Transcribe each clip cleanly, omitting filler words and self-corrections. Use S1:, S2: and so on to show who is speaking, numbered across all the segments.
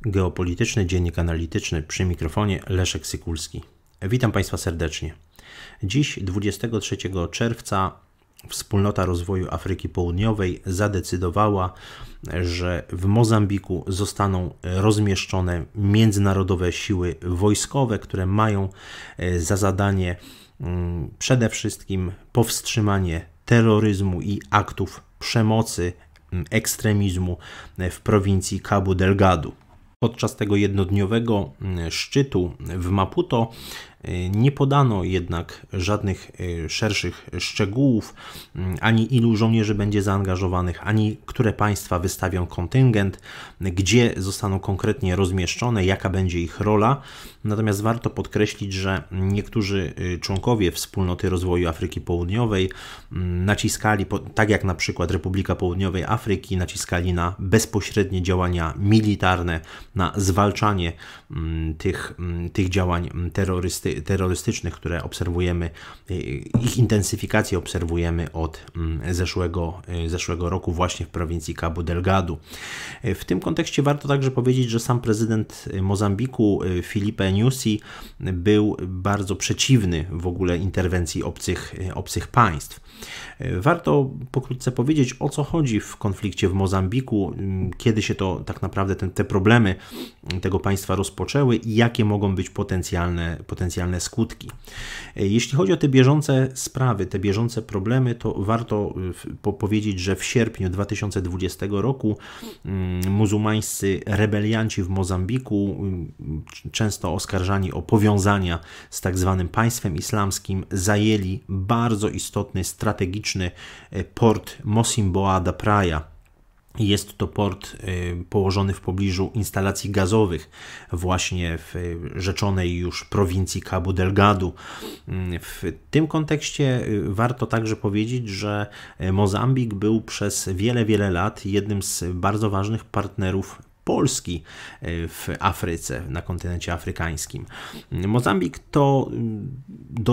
S1: Geopolityczny Dziennik Analityczny, przy mikrofonie Leszek Sykulski. Witam Państwa serdecznie. Dziś, 23 czerwca, Wspólnota Rozwoju Afryki Południowej zadecydowała, że w Mozambiku zostaną rozmieszczone międzynarodowe siły wojskowe, które mają za zadanie przede wszystkim powstrzymanie terroryzmu i aktów przemocy, ekstremizmu w prowincji Cabo Delgado. Podczas tego jednodniowego szczytu w Maputo nie podano jednak żadnych szerszych szczegółów, ani ilu żołnierzy będzie zaangażowanych, ani które państwa wystawią kontyngent, gdzie zostaną konkretnie rozmieszczone, jaka będzie ich rola. Natomiast warto podkreślić, że niektórzy członkowie Wspólnoty Rozwoju Afryki Południowej naciskali, tak jak na przykład Republika Południowej Afryki, naciskali na bezpośrednie działania militarne, na zwalczanie tych działań terrorystycznych, które obserwujemy, ich intensyfikację obserwujemy od zeszłego roku właśnie w prowincji Cabo Delgado. W tym kontekście warto także powiedzieć, że sam prezydent Mozambiku, Filipe Nyusi, był bardzo przeciwny w ogóle interwencji obcych państw. Warto pokrótce powiedzieć, o co chodzi w konflikcie w Mozambiku, kiedy się to tak naprawdę te problemy tego państwa rozpoczęły i jakie mogą być potencjalne skutki. Jeśli chodzi o te bieżące sprawy, te bieżące problemy, to warto powiedzieć, że w sierpniu 2020 roku muzułmańscy rebelianci w Mozambiku, często oskarżani o powiązania z tak zwanym państwem islamskim, zajęli bardzo istotny, strategiczny port Mocimboa da Praia. Jest to port położony w pobliżu instalacji gazowych właśnie w rzeczonej już prowincji Cabo Delgado. W tym kontekście warto także powiedzieć, że Mozambik był przez wiele lat jednym z bardzo ważnych partnerów Polski w Afryce, na kontynencie afrykańskim. Mozambik to do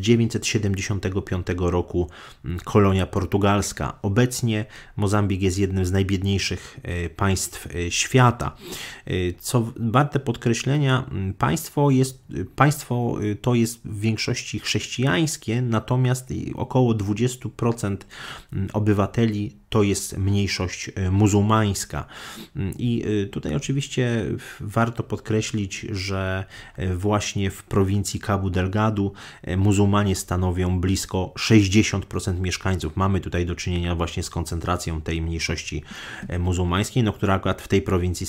S1: 1975 roku kolonia portugalska. Obecnie Mozambik jest jednym z najbiedniejszych państw świata. Co warte podkreślenia, państwo to jest w większości chrześcijańskie, natomiast około 20% obywateli to jest mniejszość muzułmańska. I tutaj oczywiście warto podkreślić, że właśnie w prowincji Cabo Delgado muzułmanie stanowią blisko 60% mieszkańców. Mamy tutaj do czynienia właśnie z koncentracją tej mniejszości muzułmańskiej, która akurat w tej prowincji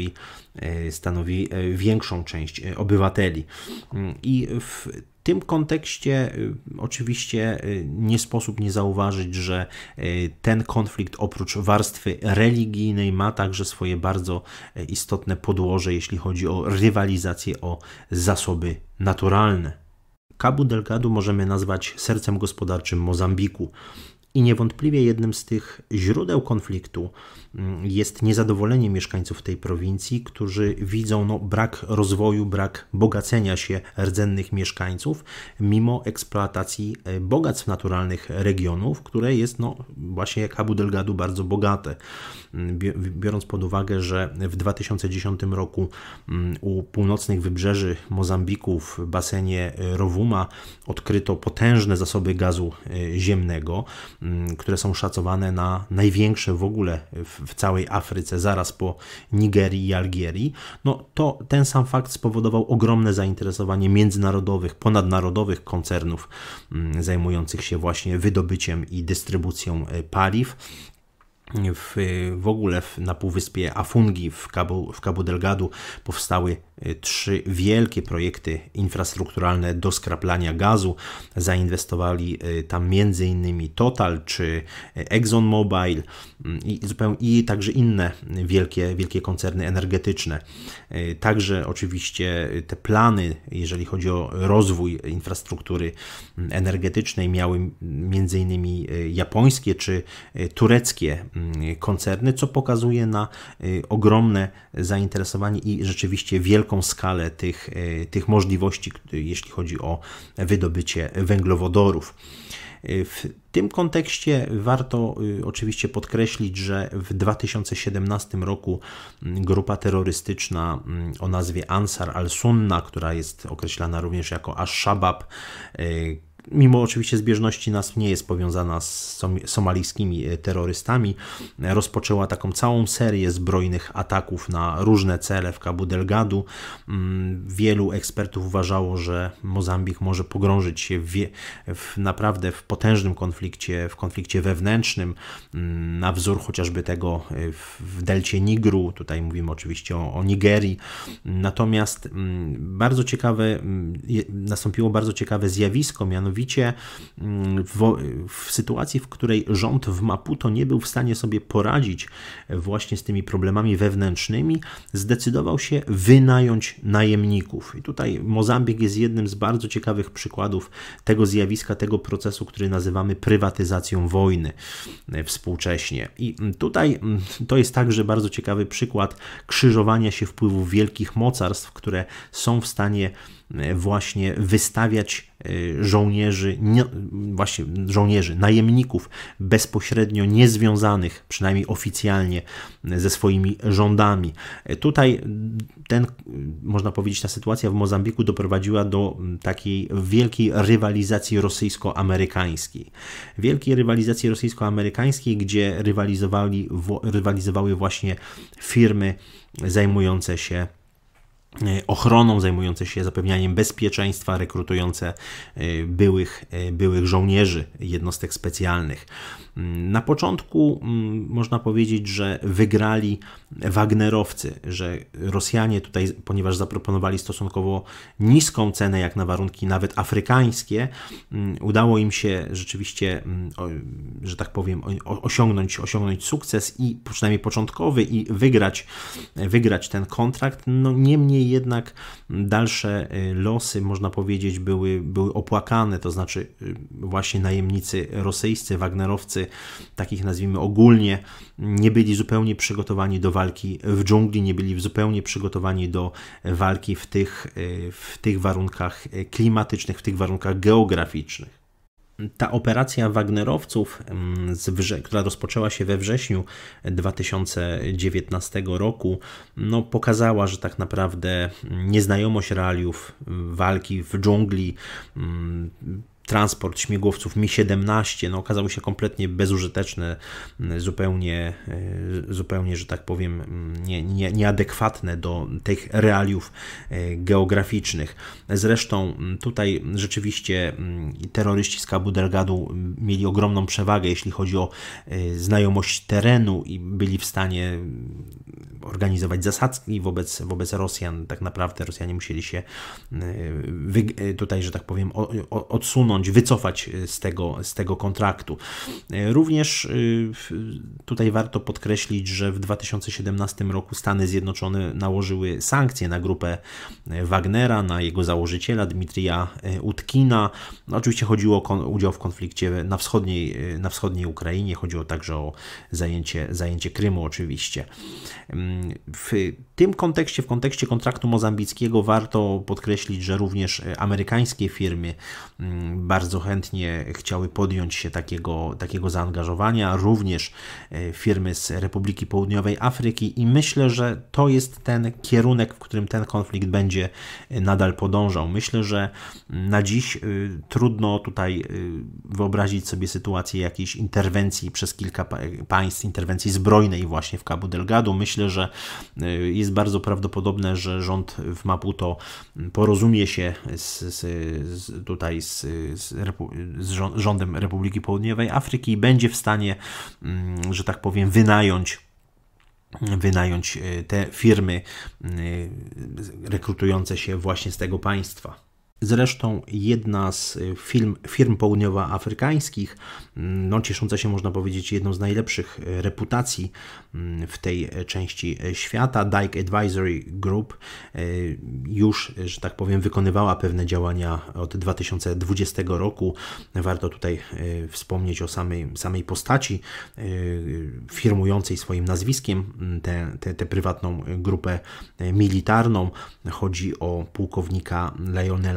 S1: stanowi większą część obywateli. I w tym kontekście oczywiście nie sposób nie zauważyć, że ten konflikt oprócz warstwy religijnej ma także swoje bardzo istotne podłoże, jeśli chodzi o rywalizację o zasoby naturalne. Cabo Delgado możemy nazwać sercem gospodarczym Mozambiku. I niewątpliwie jednym z tych źródeł konfliktu jest niezadowolenie mieszkańców tej prowincji, którzy widzą brak rozwoju, brak bogacenia się rdzennych mieszkańców, mimo eksploatacji bogactw naturalnych regionów, które jest właśnie Cabo Delgado bardzo bogate. Biorąc pod uwagę, że w 2010 roku u północnych wybrzeży Mozambiku w basenie Rovuma odkryto potężne zasoby gazu ziemnego, które są szacowane na największe w ogóle w całej Afryce, zaraz po Nigerii i Algierii, to ten sam fakt spowodował ogromne zainteresowanie międzynarodowych, ponadnarodowych koncernów zajmujących się właśnie wydobyciem i dystrybucją paliw. W ogóle na półwyspie Afungi w Cabo Delgado powstały 3 wielkie projekty infrastrukturalne do skraplania gazu. Zainwestowali tam m.in. Total czy ExxonMobil i także inne wielkie koncerny energetyczne. Także oczywiście te plany, jeżeli chodzi o rozwój infrastruktury energetycznej, miały m.in. japońskie czy tureckie koncerny, co pokazuje na ogromne zainteresowanie i rzeczywiście wielką skalę tych możliwości, jeśli chodzi o wydobycie węglowodorów. W tym kontekście warto oczywiście podkreślić, że w 2017 roku grupa terrorystyczna o nazwie Ansar al-Sunna, która jest określana również jako Ash-Shabaab, mimo oczywiście zbieżności nazw nie jest powiązana z somalijskimi terrorystami, rozpoczęła taką całą serię zbrojnych ataków na różne cele w Cabo Delgado. Wielu ekspertów uważało, że Mozambik może pogrążyć się naprawdę w potężnym konflikcie wewnętrznym, na wzór chociażby tego w delcie Nigru, tutaj mówimy oczywiście o Nigerii. Natomiast nastąpiło bardzo ciekawe zjawisko, mianowicie w sytuacji, w której rząd w Maputo nie był w stanie sobie poradzić właśnie z tymi problemami wewnętrznymi, zdecydował się wynająć najemników. I tutaj Mozambik jest jednym z bardzo ciekawych przykładów tego zjawiska, tego procesu, który nazywamy prywatyzacją wojny współcześnie. I tutaj to jest także bardzo ciekawy przykład krzyżowania się wpływów wielkich mocarstw, które są w stanie właśnie wystawiać żołnierzy, najemników bezpośrednio niezwiązanych, przynajmniej oficjalnie, ze swoimi rządami. Tutaj można powiedzieć, ta sytuacja w Mozambiku doprowadziła do takiej wielkiej rywalizacji rosyjsko-amerykańskiej. Gdzie rywalizowały właśnie firmy zajmujące się ochroną, zajmujące się zapewnianiem bezpieczeństwa, rekrutujące byłych żołnierzy jednostek specjalnych. Na początku można powiedzieć, że wygrali Wagnerowcy, że Rosjanie tutaj, ponieważ zaproponowali stosunkowo niską cenę jak na warunki nawet afrykańskie, udało im się rzeczywiście, że tak powiem, osiągnąć sukces i przynajmniej początkowy i wygrać ten kontrakt. No niemniej jednak dalsze losy, można powiedzieć, były opłakane, to znaczy właśnie najemnicy rosyjscy, Wagnerowcy, takich nazwijmy ogólnie, nie byli zupełnie przygotowani do walki w dżungli, nie byli zupełnie przygotowani do walki w tych warunkach klimatycznych, w tych warunkach geograficznych. Ta operacja Wagnerowców, która rozpoczęła się we wrześniu 2019 roku, pokazała, że tak naprawdę nieznajomość realiów walki w dżungli, transport śmigłowców Mi-17 okazały się kompletnie bezużyteczne, zupełnie, że tak powiem, nieadekwatne do tych realiów geograficznych. Zresztą tutaj rzeczywiście terroryści z Cabo Delgado mieli ogromną przewagę, jeśli chodzi o znajomość terenu i byli w stanie organizować zasadzki wobec Rosjan. Tak naprawdę Rosjanie musieli się tutaj, że tak powiem, odsunąć, wycofać z tego kontraktu. Również tutaj warto podkreślić, że w 2017 roku Stany Zjednoczone nałożyły sankcje na grupę Wagnera, na jego założyciela Dmitrija Utkina. Oczywiście chodziło o udział w konflikcie na wschodniej Ukrainie, chodziło także o zajęcie Krymu oczywiście. W tym kontekście, w kontekście kontraktu mozambickiego warto podkreślić, że również amerykańskie firmy bardzo chętnie chciały podjąć się takiego zaangażowania, również firmy z Republiki Południowej Afryki i myślę, że to jest ten kierunek, w którym ten konflikt będzie nadal podążał. Myślę, że na dziś trudno tutaj wyobrazić sobie sytuację jakiejś interwencji przez kilka państw, interwencji zbrojnej właśnie w Cabo Delgado. Myślę, że jest bardzo prawdopodobne, że rząd w Maputo porozumie się tutaj z rządem Republiki Południowej Afryki i będzie w stanie, że tak powiem, wynająć te firmy rekrutujące się właśnie z tego państwa. Zresztą jedna z firm południowoafrykańskich, ciesząca się, można powiedzieć, jedną z najlepszych reputacji w tej części świata, Dyke Advisory Group, już, że tak powiem, wykonywała pewne działania od 2020 roku. Warto tutaj wspomnieć o samej postaci firmującej swoim nazwiskiem tę prywatną grupę militarną. Chodzi o pułkownika Lionela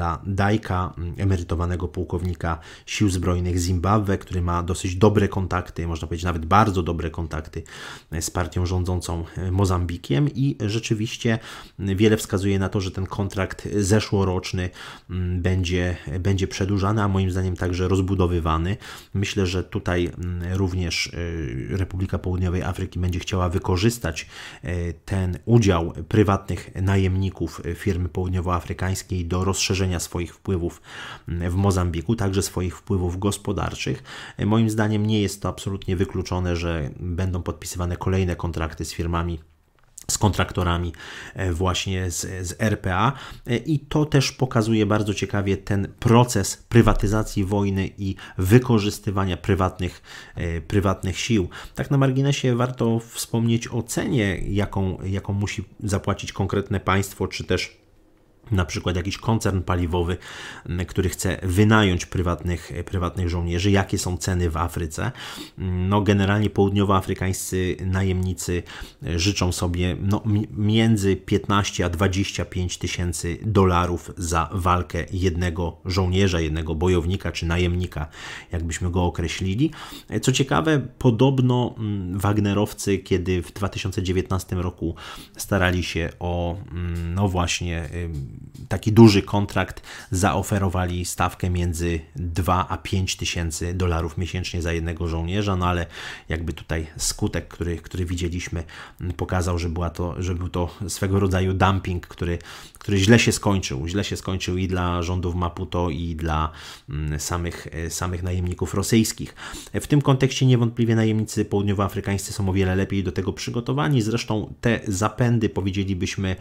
S1: Roberta Dajka, emerytowanego pułkownika Sił Zbrojnych Zimbabwe, który ma dosyć dobre kontakty, można powiedzieć nawet bardzo dobre kontakty z partią rządzącą Mozambikiem i rzeczywiście wiele wskazuje na to, że ten kontrakt zeszłoroczny będzie przedłużany, a moim zdaniem także rozbudowywany. Myślę, że tutaj również Republika Południowej Afryki będzie chciała wykorzystać ten udział prywatnych najemników firmy południowoafrykańskiej do rozszerzenia swoich wpływów w Mozambiku, także swoich wpływów gospodarczych. Moim zdaniem nie jest to absolutnie wykluczone, że będą podpisywane kolejne kontrakty z firmami, z kontraktorami właśnie z RPA i to też pokazuje bardzo ciekawie ten proces prywatyzacji wojny i wykorzystywania prywatnych sił. Tak na marginesie warto wspomnieć o cenie, jaką musi zapłacić konkretne państwo, czy też na przykład jakiś koncern paliwowy, który chce wynająć prywatnych żołnierzy, jakie są ceny w Afryce. No, generalnie południowoafrykańscy najemnicy życzą sobie między 15 a 25 tysięcy dolarów za walkę jednego żołnierza, jednego bojownika czy najemnika, jakbyśmy go określili. Co ciekawe, podobno Wagnerowcy, kiedy w 2019 roku starali się o właśnie taki duży kontrakt, zaoferowali stawkę między 2 a 5 tysięcy dolarów miesięcznie za jednego żołnierza, no ale jakby tutaj skutek, który widzieliśmy, pokazał, że był to swego rodzaju dumping, który źle się skończył. Źle się skończył i dla rządów Maputo, i dla samych najemników rosyjskich. W tym kontekście niewątpliwie najemnicy południowoafrykańscy są o wiele lepiej do tego przygotowani. Zresztą te zapędy, powiedzielibyśmy,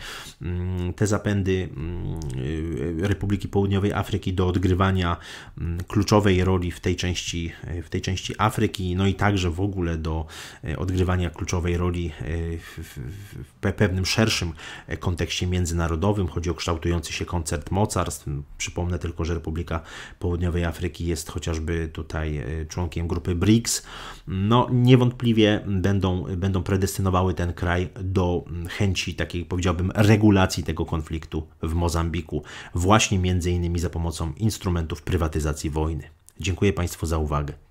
S1: Republiki Południowej Afryki do odgrywania kluczowej roli w tej części Afryki, no i także w ogóle do odgrywania kluczowej roli w pewnym szerszym kontekście międzynarodowym. Chodzi o kształtujący się koncert mocarstw. Przypomnę tylko, że Republika Południowej Afryki jest chociażby tutaj członkiem grupy BRICS. No niewątpliwie będą predestynowały ten kraj do chęci takiej, powiedziałbym, regulacji tego konfliktu w Mozambiku, właśnie między innymi za pomocą instrumentów prywatyzacji wojny. Dziękuję Państwu za uwagę.